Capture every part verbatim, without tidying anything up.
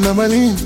Bona malini.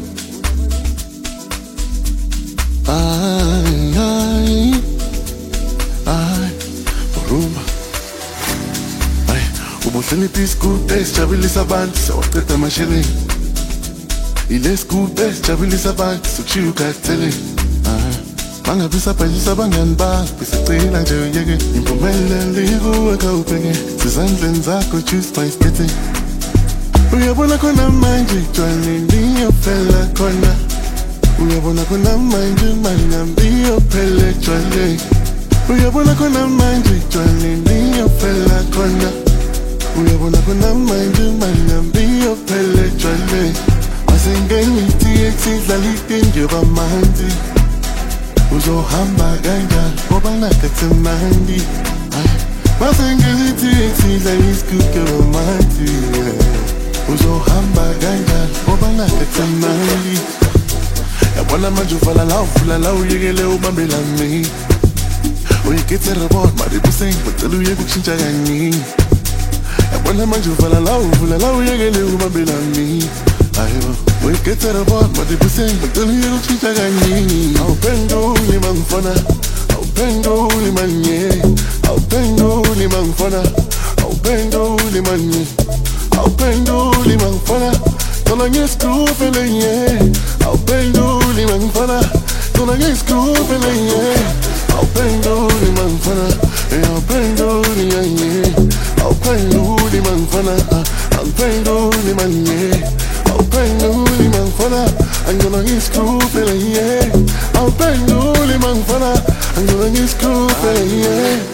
Ay, ay, ay, rumba. Ay, ubuhleni piskupe sijabulisa abantu sewaqeda amasheleni. Ile skupe sijabulisa abantu sokushiya ukhathele. Ah, bangabisa phayisa abangani bakho bisicela nje uyeke impumelelo ikuwe khawubheke sezandleni zakho choose my skete. Uyabona khona manje jwaleni yaphela khona. Uyabona khona manje mangambi yaphela jwaleni. Uyabona khona manje jwaleni yaphela khona. Uyabona khona manje mangambi yaphela jwaleni. Asingeni ithi idlalite njengoba manje. Uzohamba kanjani ngoba nakathemandi. Asingeni ithi idlalite njengoba manje. Uzohamba kanjani ngoba nakathemandi. Yabona manje uvala la uvula la uyekele ubambela mi. Uyekethe report mari kuseng bacela uyeke ukushintsha kaningi. Yabona manje uvala la uvula la uyekele ubambela mi. Ayibo uyekethe report mari kuseng bacela uyeke ukushintsha kaningi. Awuphenduli mangifona, awuphenduli manye, awuphenduli mangifona, awuphenduli manye, awuphenduli mangifona. Don't I get screwed feeling yeah. I'll bang dooley man fana. Don't I get screwed feeling yeah. I'll bang dooley man fana. I'll bang dooley yeah. I'll bang dooley man fana. I'll bang dooley man yeah. I'll bang dooley man fana. I'm gonna get screwed feeling yeah. I'll bang dooley man fana. I'm gonna get screwed feeling yeah.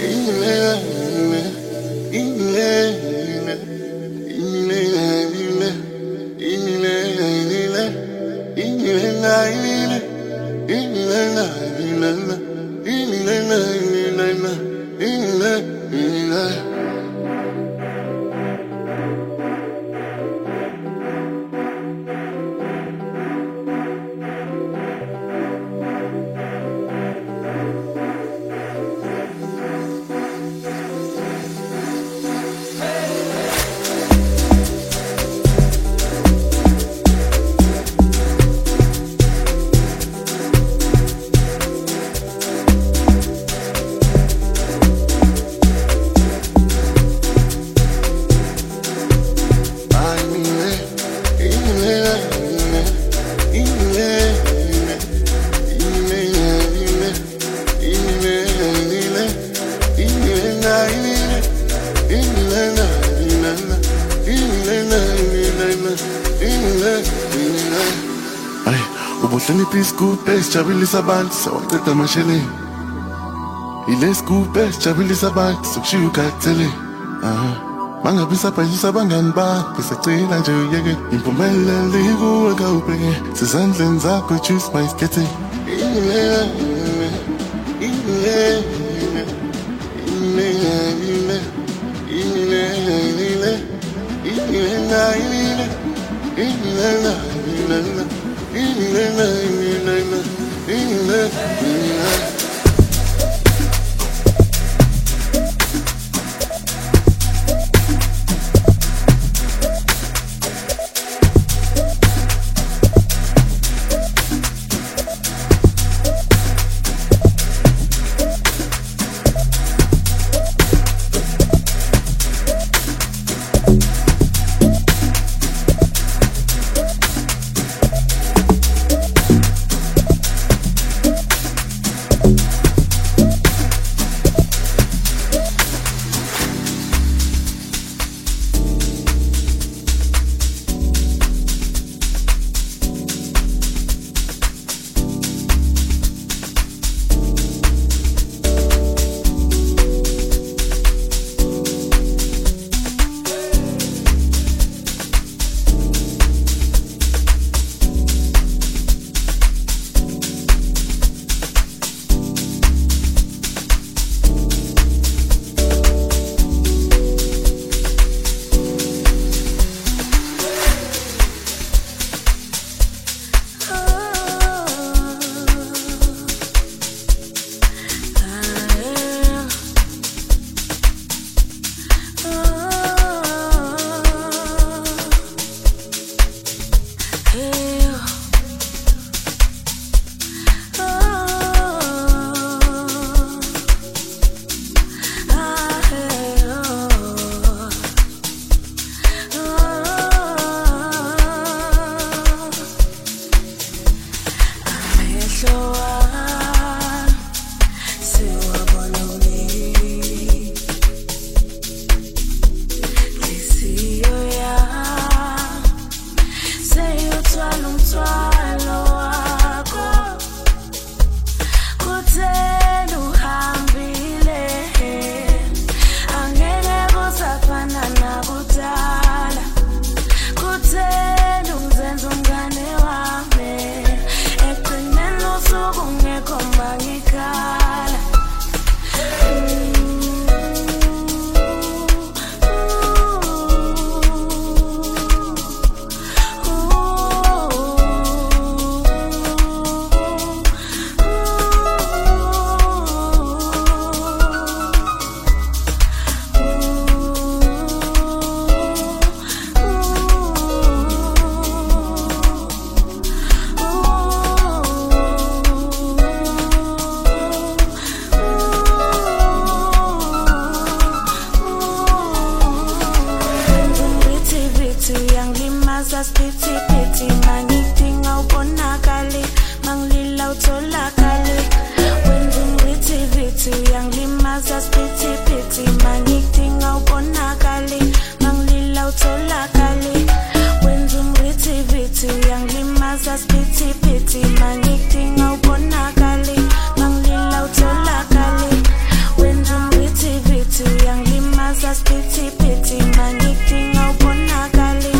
Ubuhleni piskupe sijabulisa abantu sewaqeda amasheleni. Ile skupe sijabulisa abantu sokushiya ukhathele. Ah, bangabisa phayisa abangani bakho bisicela nje uyeke impumelelo ikuwe khawubheke sezandleni zakho choose my skete. uthwala umthwalo wakho kutheni uhambile angeke kusafana nakudala kutheni uzenza umngane wami ekugcineni usuku ungekho mangikhala Pity, pity, mangidinga ubonakale mangilila utholakale wenza umvithivithi uyangilimaza pity, pity, mangidinga ubonakale mangilila utholakale wenza umvithivithi uyangilimaza pity, pity, mangidinga ubonakale mangilila utholakale wenza umvithivithi uyangilimaza pity, pity, mangidinga ubonakale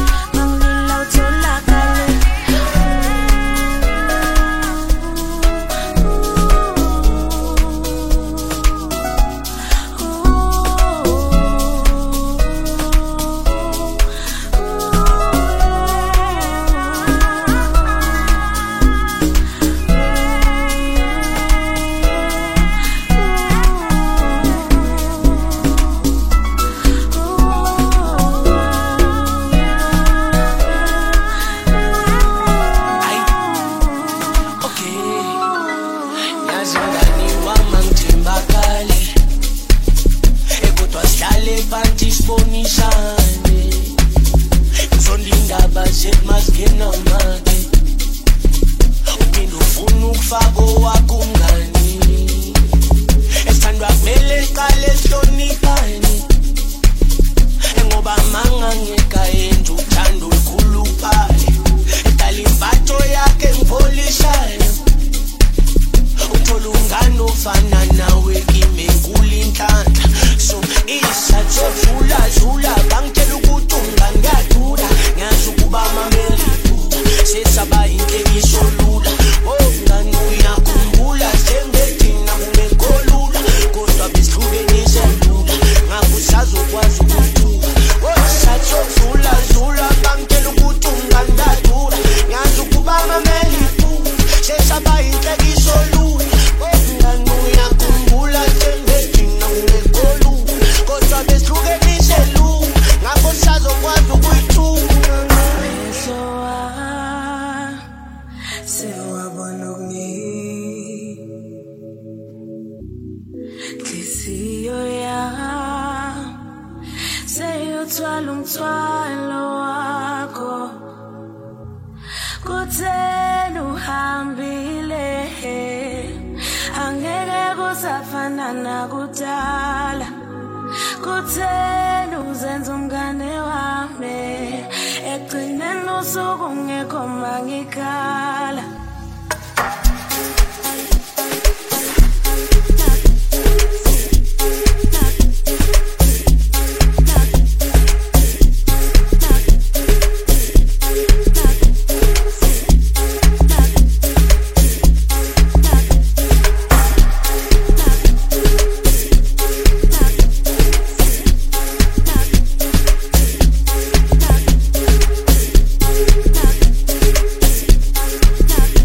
nakudala kutheni uzenza umngane wami ekugcineni usuku ungekho mangikhala Knock.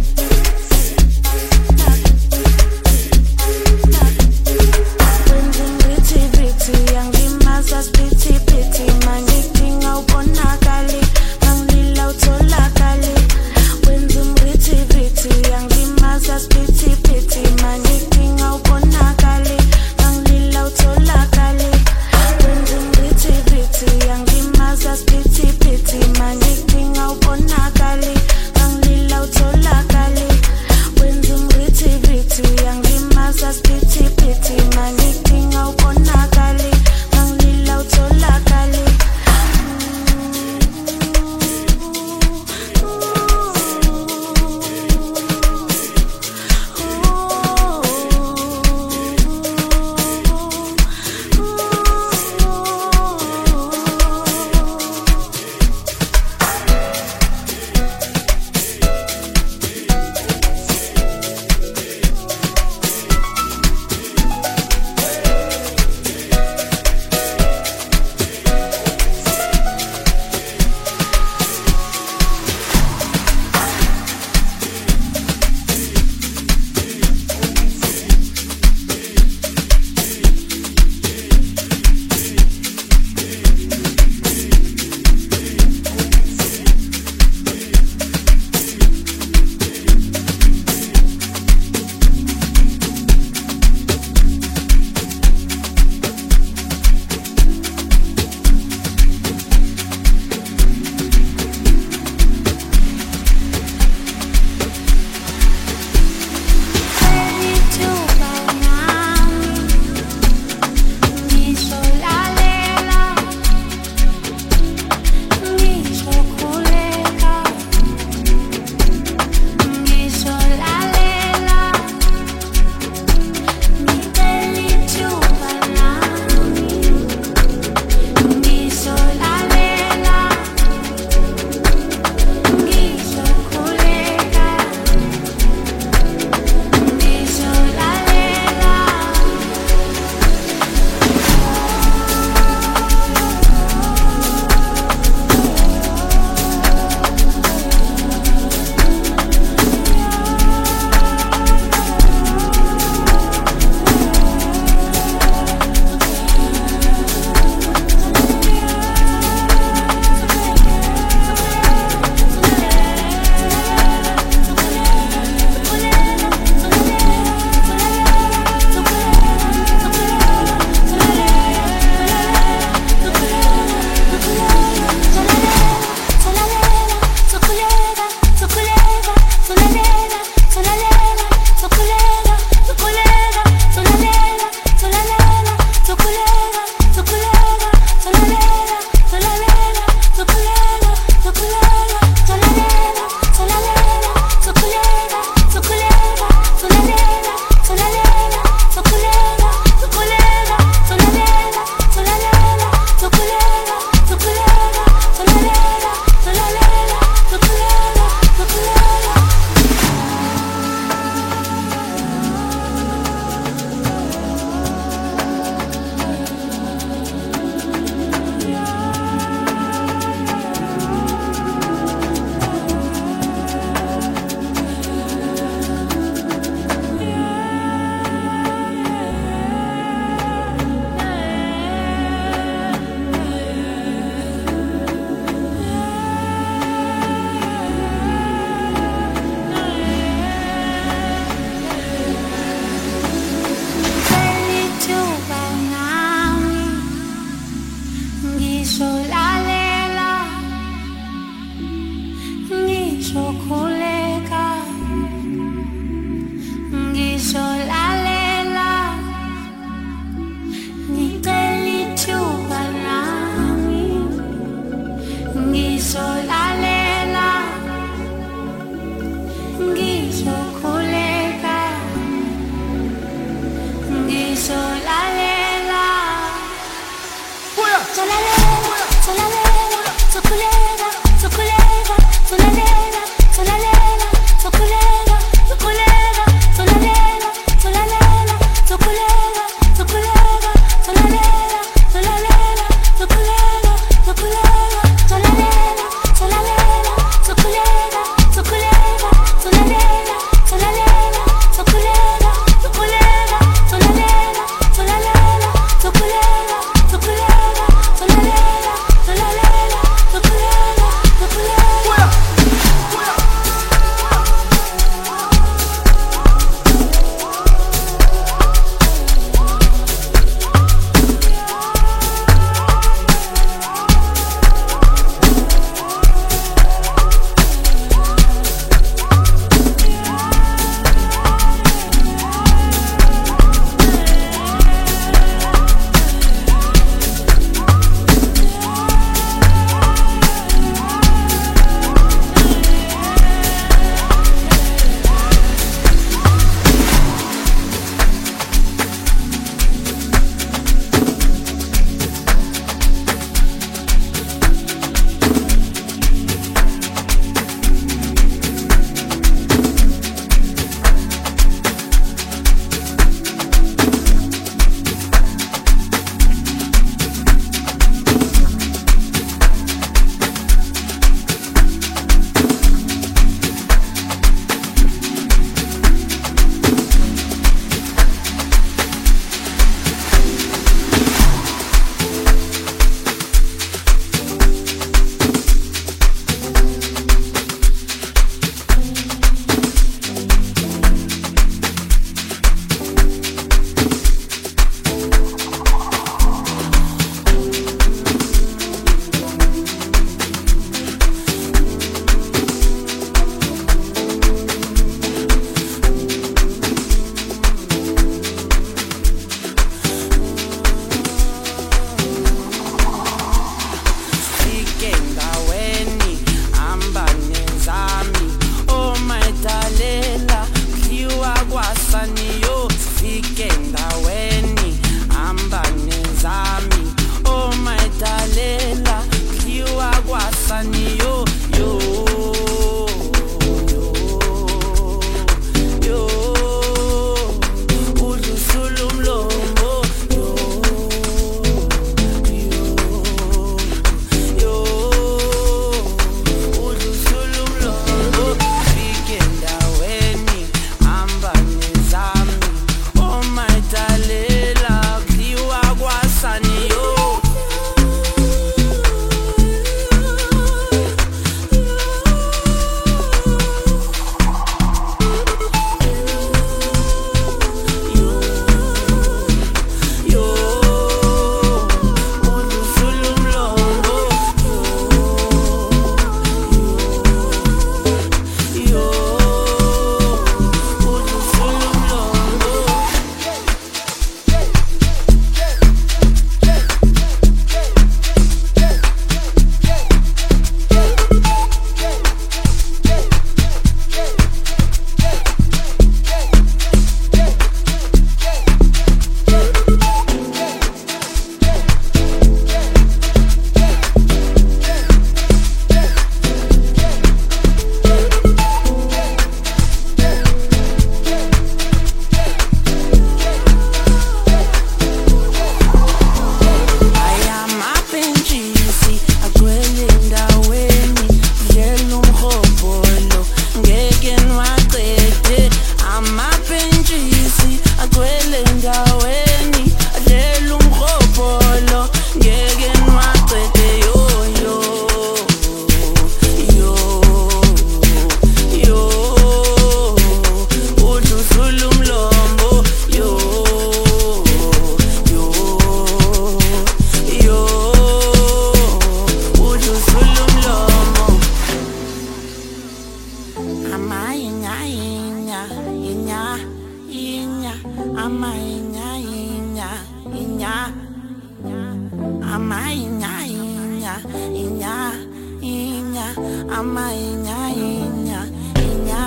ama inya inya inya inya ama inya inya inya ama inya inya inya inya ama inya inya inya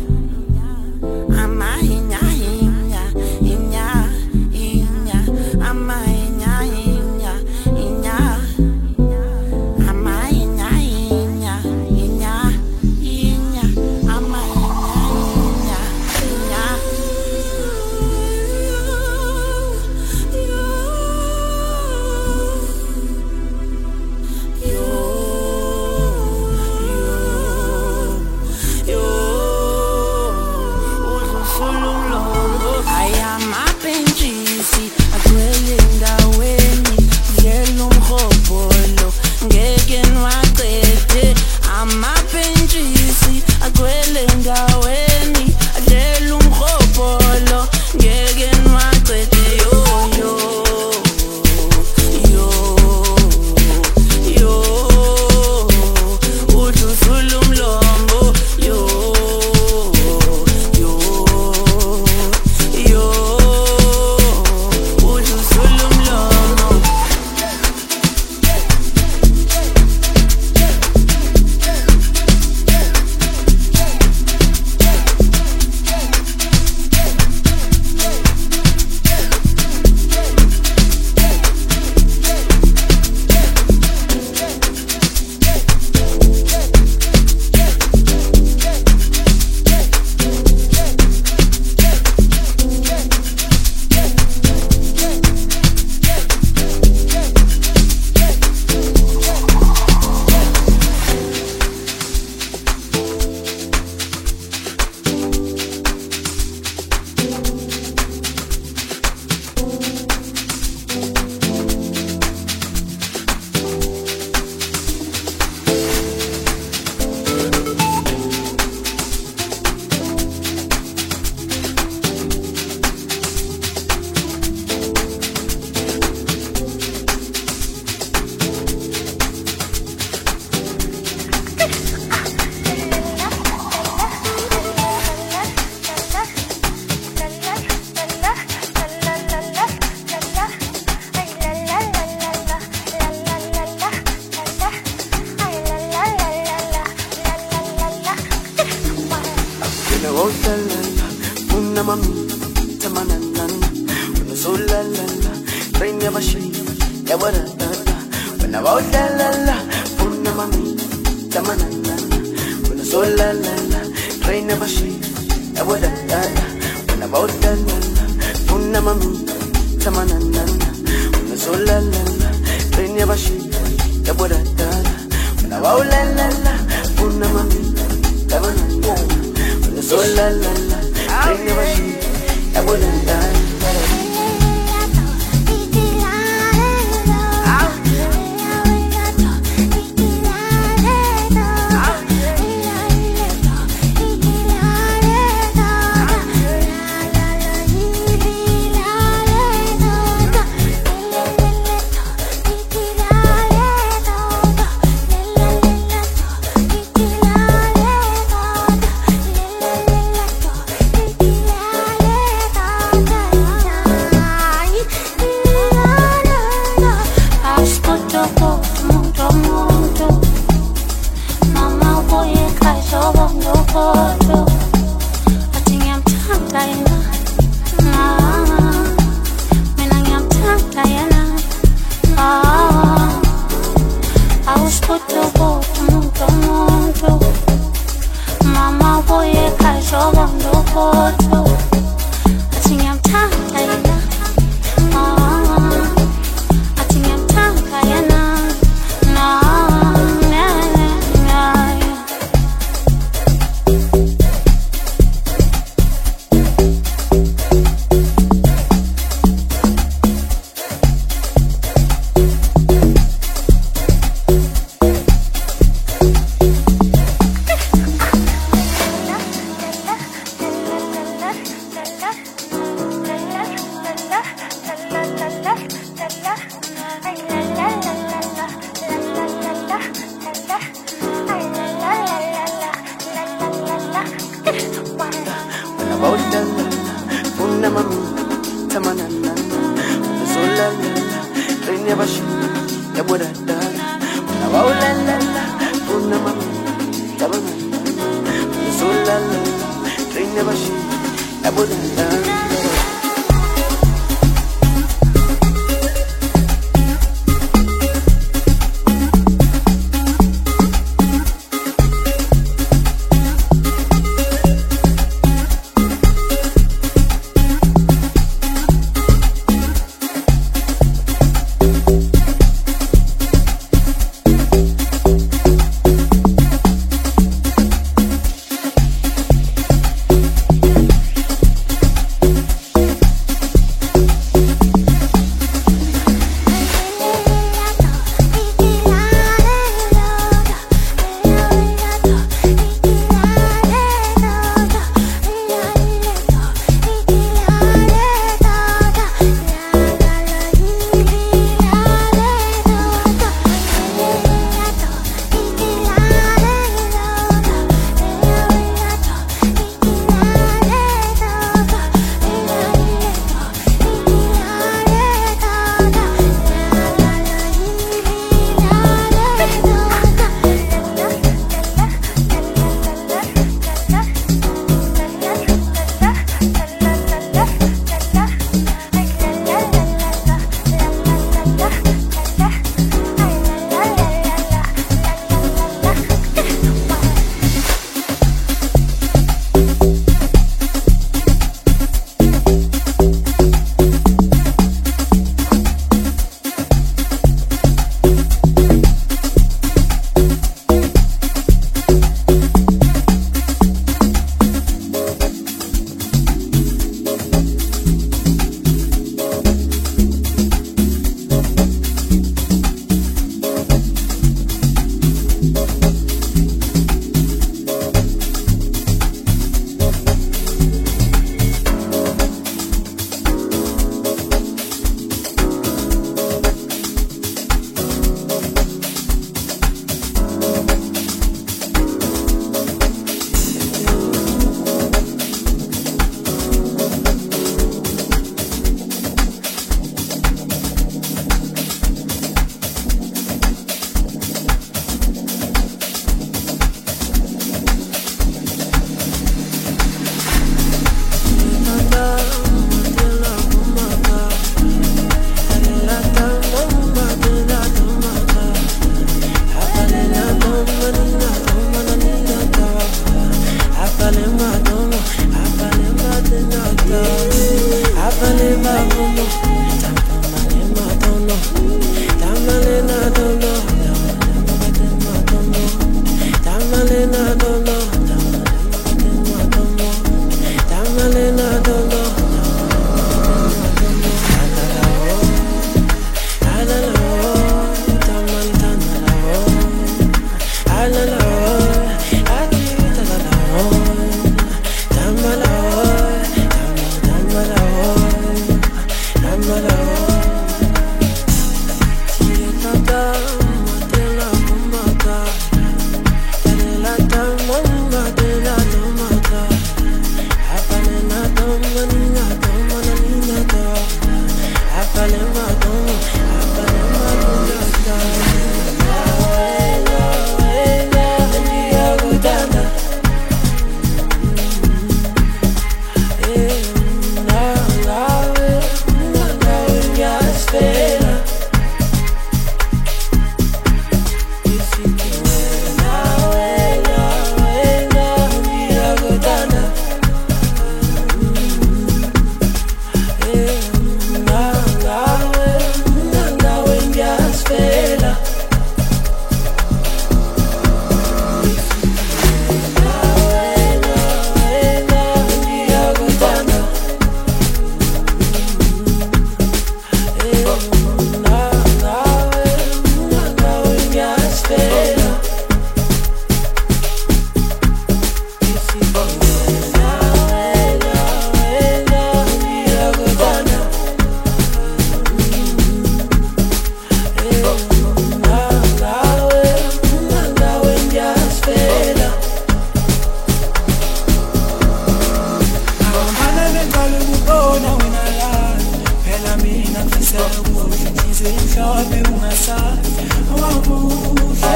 ama inya inya inya inya ama inya inya inya ama inya inya inya inya ama inya inya never she. I wouldn't learn.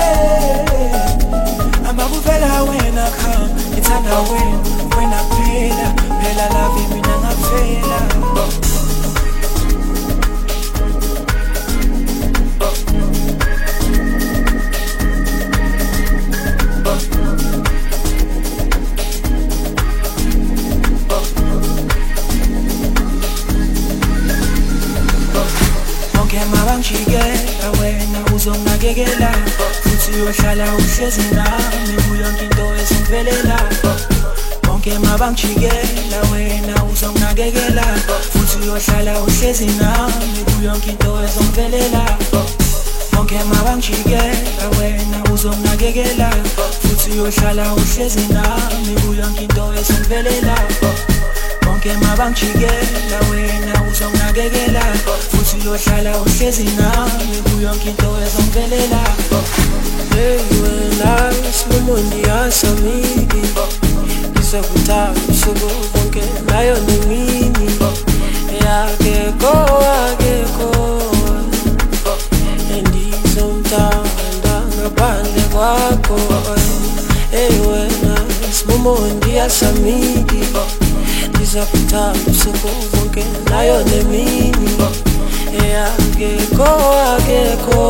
When I play bangijikela wena uzonginakekela futhi uyohlala uhlezi nami kuyo yonke into ezongivelela bonke mabangijikela wena uzonginakekela futhi uyohlala uhlezi nami kuyo yonke into ezongivelela bonke mabangijikela wena uzonginakekela futhi uyohlala uhlezi nami kuyo yonke into ezongivelela bonke mabangijikela wena uzonginakekela futhi uyohlala uhlezi nami kuyo yonke into ezongivelela hey wena isimundi yasamini ngizokuthanda usuku bonke nayo nemini yakekho akekho endizomthanda ngaphandle kwakho hey wena isimundi yasamini ngizokuthanda usuku bonke nayo nemini yakekho akekho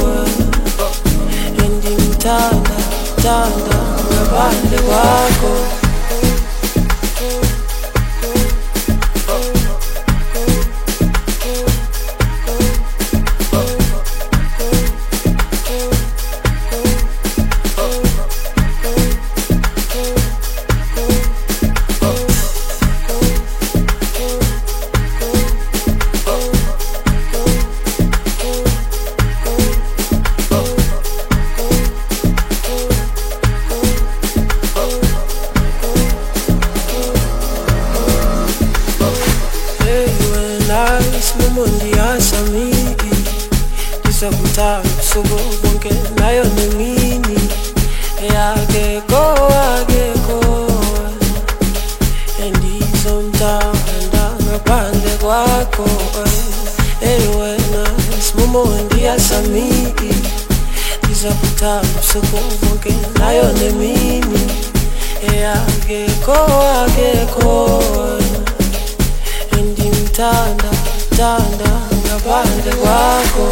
endimthanda thanda ngaphandle kwakho usuku bonke nayo nemini yakekho akekho endizomthanda ngaphandle kwakho hey wena isimundi yasamini ngizokuthanda usuku bonke nayo nemini yakekho akekho endimthanda thanda ngaphandle kwakho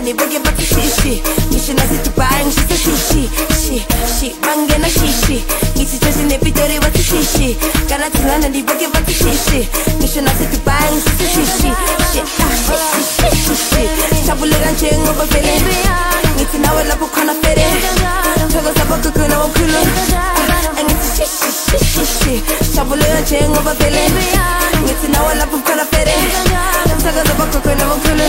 nibuke bathi shishi ngisho nasedubai ngishisa shishi shi shi bangena shishi ngithi tshesi nepitori bathi shishi kana thulana nibuke bathi shishi ngisho nasedubai ngishisa shishi shi shi shi chabuleka nje ngoba vele ngithi nawe lapho khona fere thokoza bakho na wakhulu ngithi shishi shishi chabuleka nje ngoba vele ngithi nawe lapho khona fere thokoza bakho na wakhulu.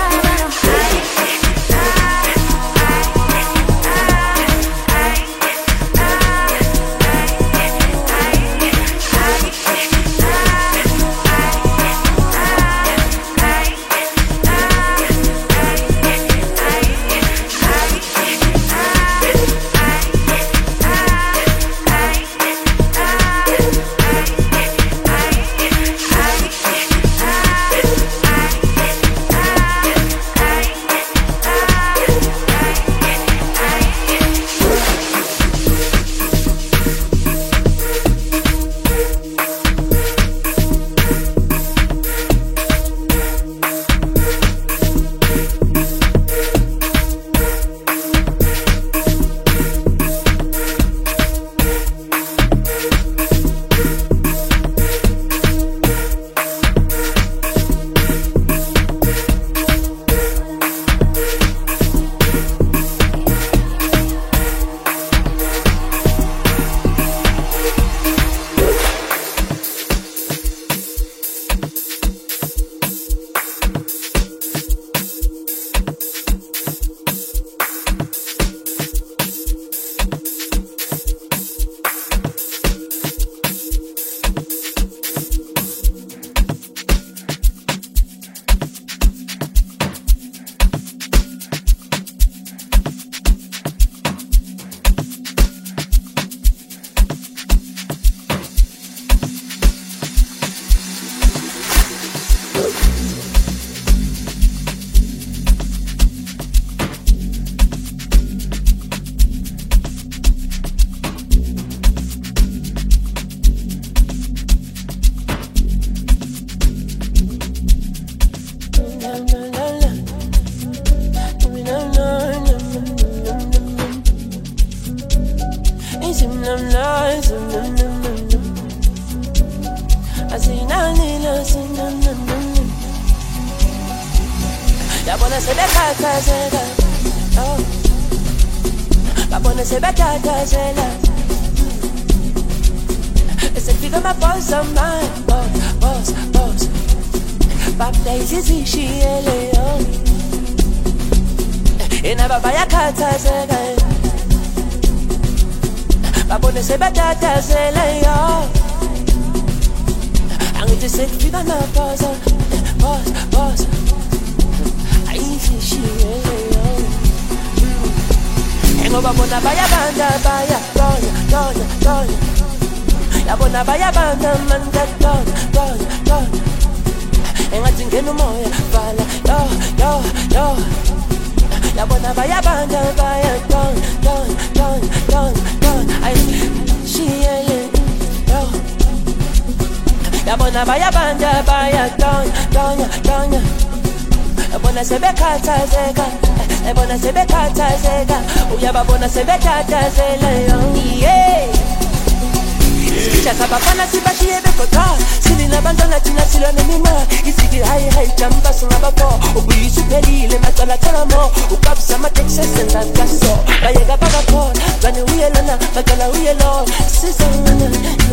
Uyababona sebekhathazela yeah Chakabafana sibashiye bekota Silina bantwana thina silwa nemima Isiki hayi hayi jamba singabafo Ubuyisuphelile macala thola mo Ukabisa ama-Texas and Lancaster Bayeka bakakhona Bani uyelona Bacala uyelo Sizana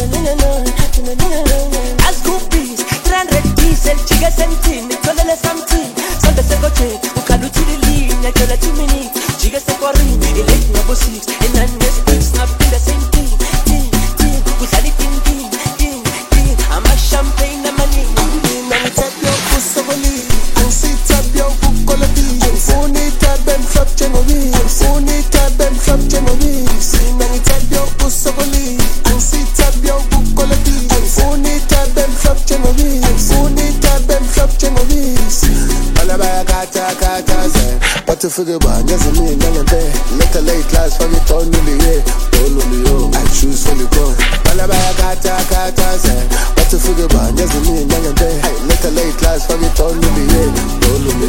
As groupies three hundred diesel Chige sentini Tolele something Sonde sekoche Ukalutilili Nyakela two minutes Chige sekorini Elate ngabo six And then the speaks Snap in the same thing Ting, ting Kuzali ting, ting, ting, ting I'm a champagne na mani Nang tap yo kusabali Ang si tap yo kukolati Ang funi tabem flap chenovi Ang funi tabem flap chenovi Nang tap yo kusabali Ang si tap yo kukolati Ang funi tabem flap chenovi Ang funi tabem flap chenovi Balabaya kata kata ze Patu figure ba nyaza mi nangante Late late class for me turn nuli ye Turn nuli yo I choose for the go Balabaya kata kata ze Patu figure ba nyaza mi nangante Late late class for me turn nuli ye Turn nuli yo I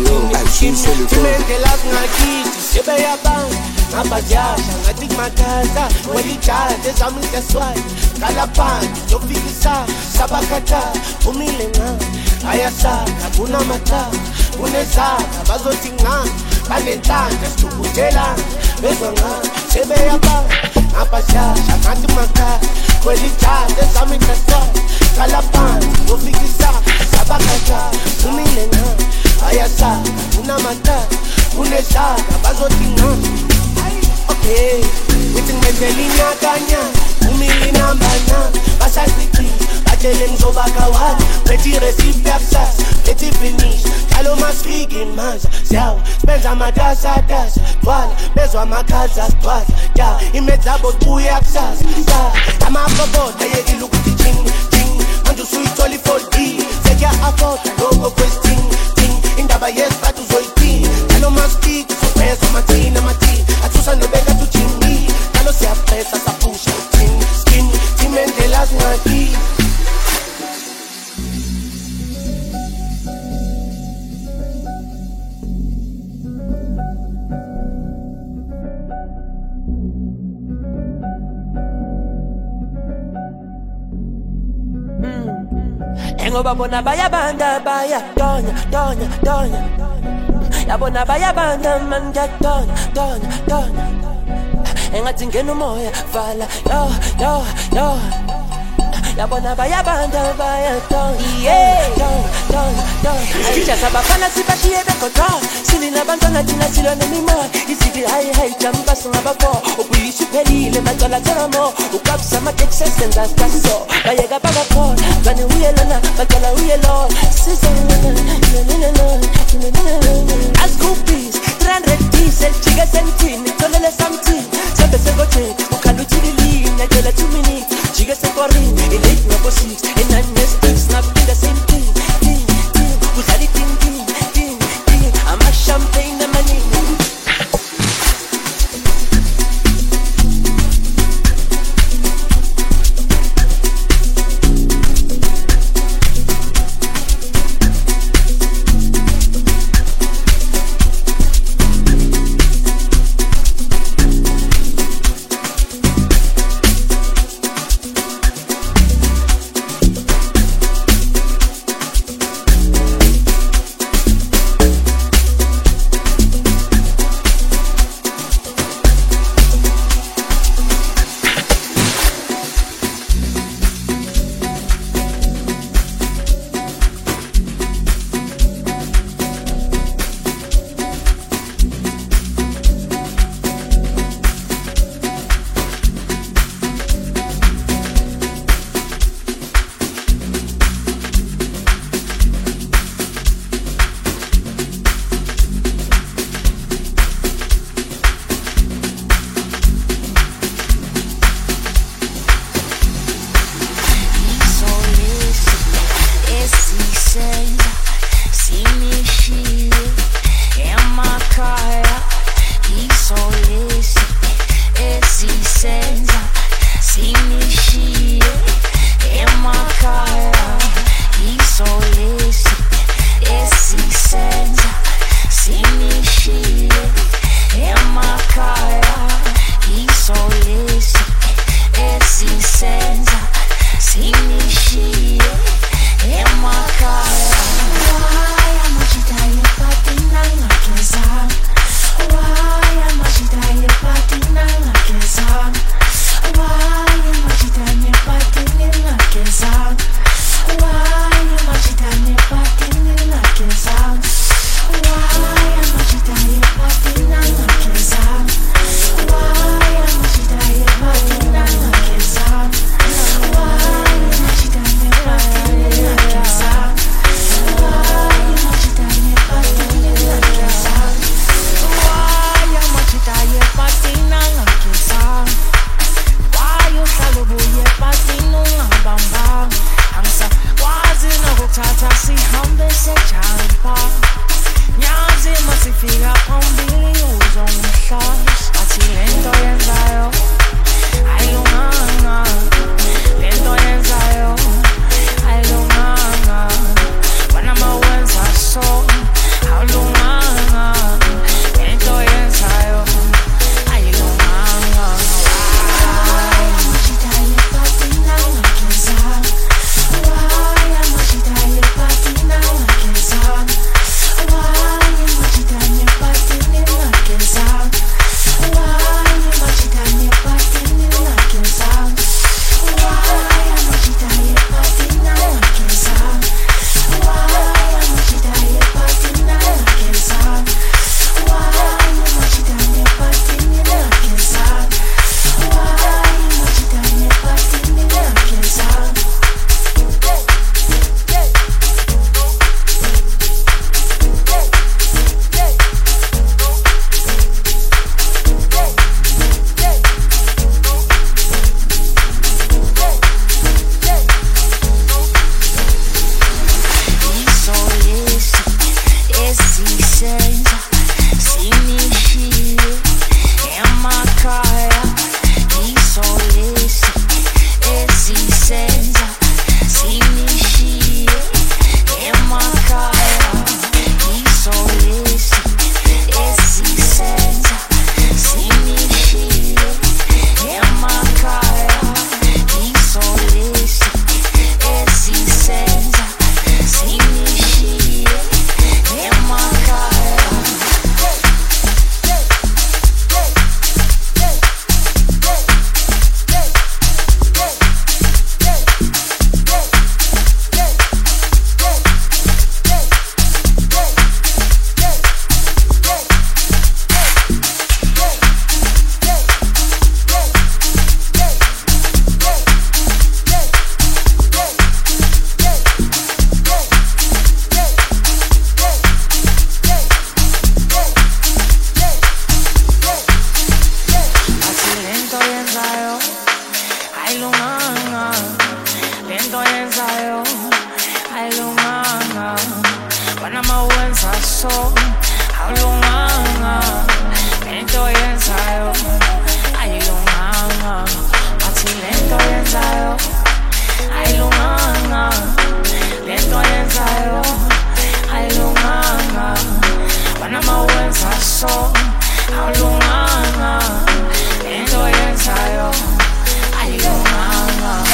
Timendela ngakithi sebeyabanga ngabadyasha ngathi kumakhaza welithathe zami ngeswayi kalaphansi yokufikisa sabakhatha umile nga ayasaka kunamata kunezaka bazothi nga banenhlanhla situbuthelana bezwa nga sebeyabanga ngabadyasha ngathi kumakhaza welithathe zami ngeswayi kalaphansi yokufikisa sabakhatha umile nga ayasaka kunamata kunezaka bazothi nga. Okay, waiting mentally nyakanya umili nambana basasithi batshele ngizobaka wani bethi receive yakusasa bethi finish kalo masifiki maza siyawa sibenza amatasatasa twala bezwa amakhaza sitwala ya imedzabo kubuya kusasa ya amabobota yekile ukuthi ching ching manje usuyithola i-four D sekuya-afforda lokho kwesiting ting indaba yesibathi uzoyiphila kalo masifiki uzobheza amathini amathini athusa nobeka tuchini kalo siyapresa sapusha tin skin timendela ngaki Engoba bona bayabanda baya donya donya donya yabona bayabanda man donya donya donya engathi ngena umoya vala yo yo yo yabona bayabanda baya donya donya donya donya ayijasa bafana sibashiye bekontrol silina abantwana thina silona mimoya isithi hayi hayi jamba singabafo ubuyisa uphelile macala thelamo ukabisa amateksi senza staso bayeka bakakhona bani uyelana bacala uyelona sizolana ascoopis three hundred diesel jike sentini tholele something sembe sekotheni ukhala uthilili ngacela two minutes jike sekorini ilate ngabo six enani nesix ngaphinda same thing thing thing kudlala iting ting ting ting ama-champagne amaningi. Wanama wenza so awulunganga lento yenzayo ayilunganga athi lento yenzayo ayilunganga lento yenzayo ayilunganga wanama wenza so awulunganga lento yenzayo ayilunganga.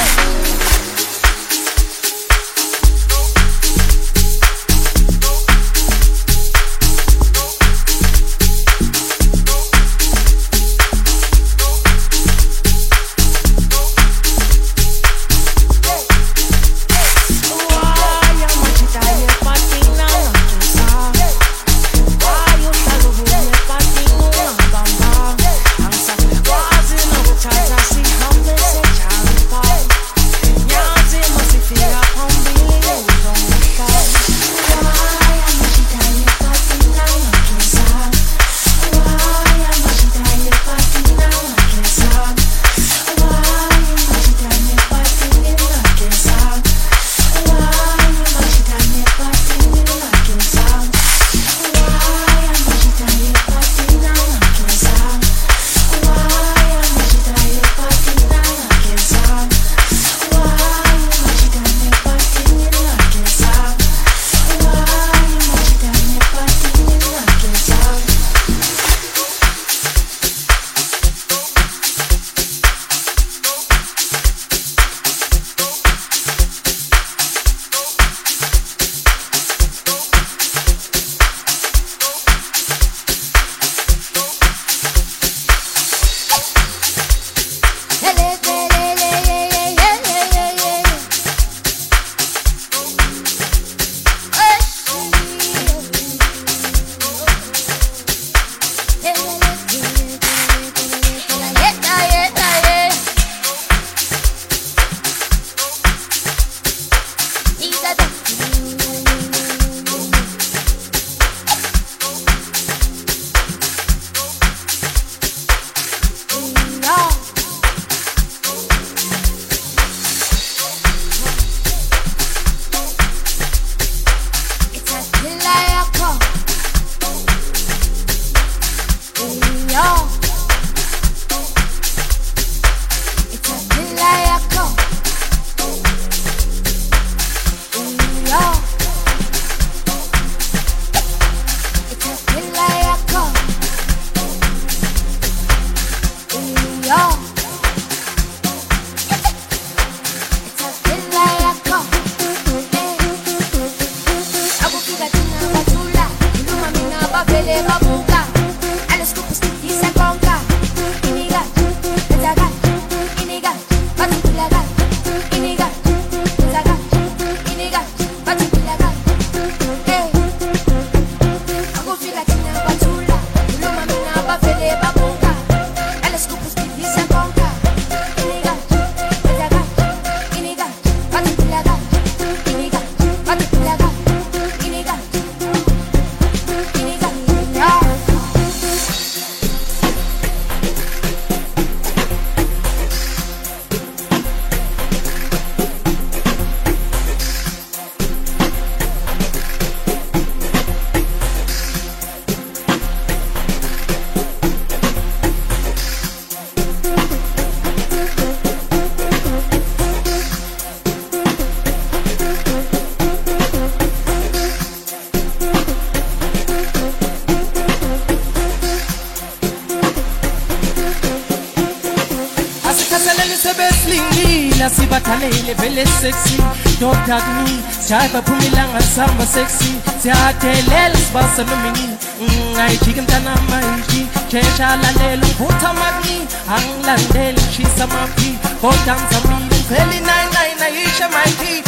Sibathalele vele sexy Doctor me Jaiba pumilanga samba sexy Siyathelela sibasa nomini Ngayijika mtana maiji Chesha lalelo Vuta magni Anglandele Shisa mapi Kodanza mili Veli nine nine Naisha maiki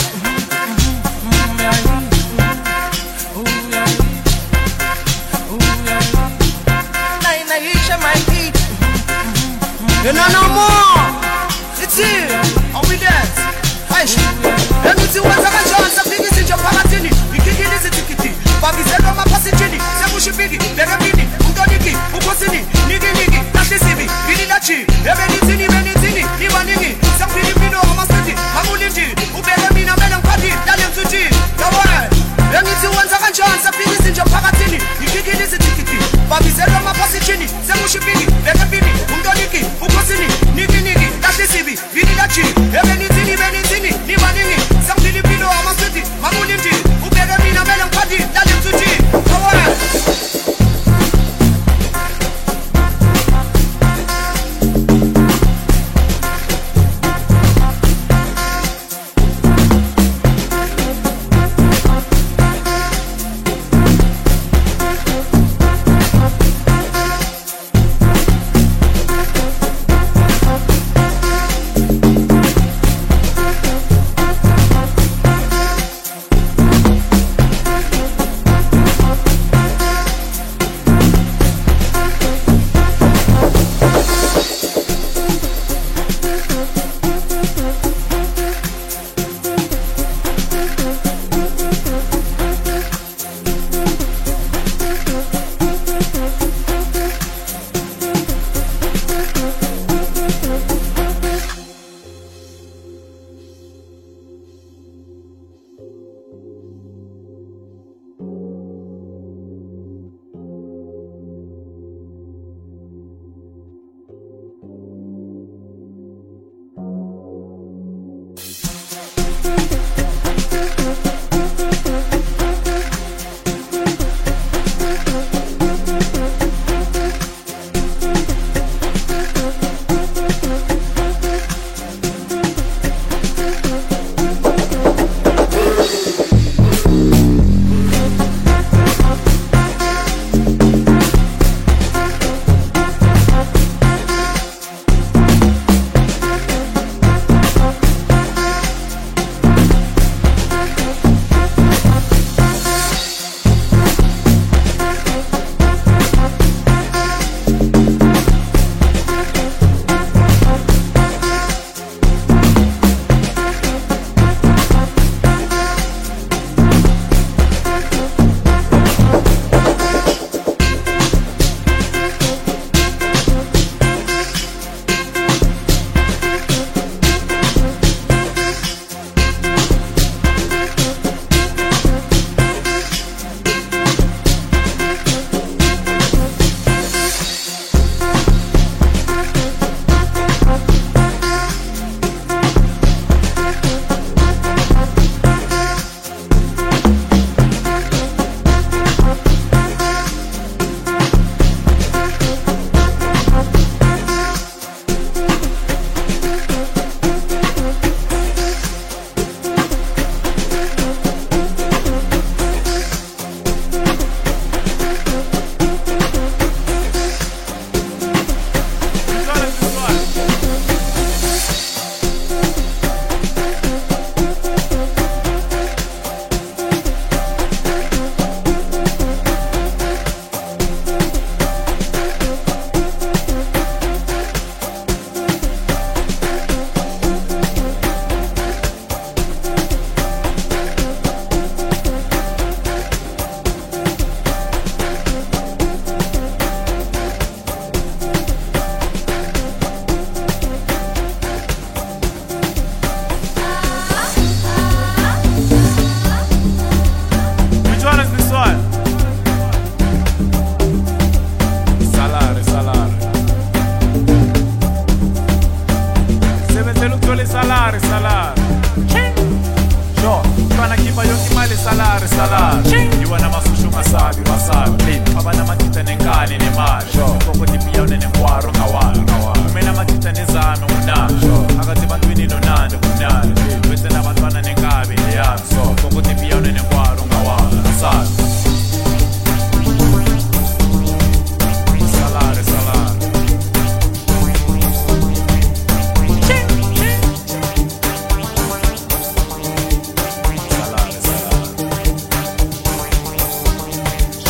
Nine Naisha maiki You know no more It's here Are we dance? Aish Let me see what's a chance of things in your palatini We can get this ticket Babi said on my passagini Semushi bigi Begamini Udoniki Ukosini Nigi nigi Nashi sivi Bini nachi Ebenitini Benitini Niwa nigi Sampini Pino Hamasati Hamulindi Ubegamina Menam Pati Dalium Tuji Kawan Let me see what's a chance of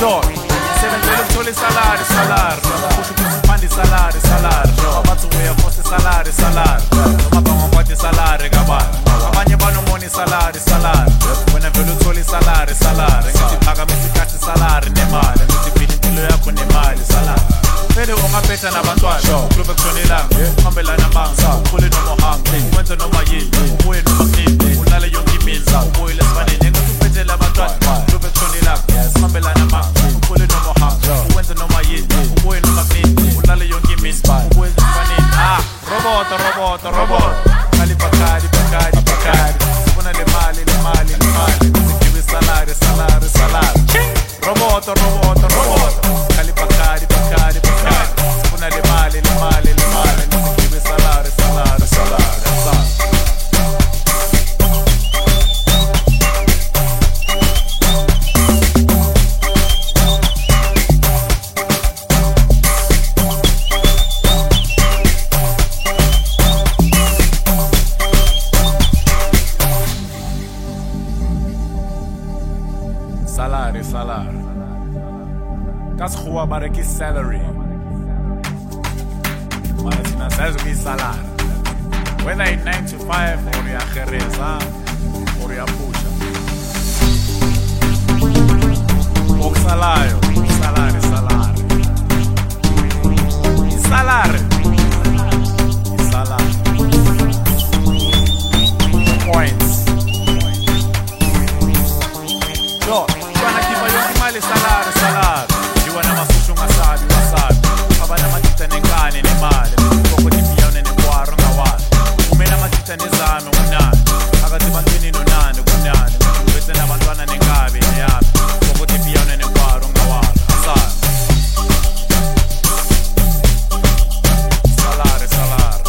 Sure. Sebenzela ukuthola isalari, salari. Kusho ukuthi uphanda isalari, salari. Abathi uyafosa isalari, salari. Noma bangaphatha isalari kabani. Abanye banomona isalari, salari. Wena vele uthola isalari, salari. Ngithi phakamisa ikhathi isalari nemali. Ngithi phila impilo yakho nemali, salari. Vele ungaphetha nabantwana, uklube kutshonelanga. Uhambelana amanga, ukhule noma uhanga. Uwenze noma yini, ubuye noma kunini. Ulale yonke imini, ubuye lesifaneni. Engathi uphethe labantwana, uklube kutshonelanga. Uhambelana amanga, ukhule noma uhanga. Uwenze noma yini, ubuye noma kunini. Ulale yonke imini, ubuye lesifaneni. Ah, roboto, roboto, roboto. Kali bakari, bakari, bakari. Sifuna le mali, le mali, le mali. Sikiwe salari, salari, salari. Roboto, roboto, roboto. Kali bakari, bakari, bakari. Sifuna le mali, le mali, le mali. Sikiwe salari, salari, salari, salari. Salary, salary. That's who I barek is salary. But it's not says we salary. Whether in nine to five or ya jereza or ya pucha. O salario, salary, salary. Salary. Salary. Points. Yo, Juana kipa yonke imali salari, salari. Juana masusu ngasabi, wasabi. Abana matita nengane nemali. Koko tipiyone nenkwaro ngawali. Umena matita nezano unani. Akati bantwini nonani kunani. Ubete nabantwana nengabi neyami. Koko tipiyone nenkwaro ngawali. Asali. Salari, salari.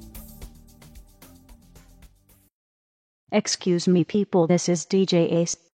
Excuse me people, this is D J Ace.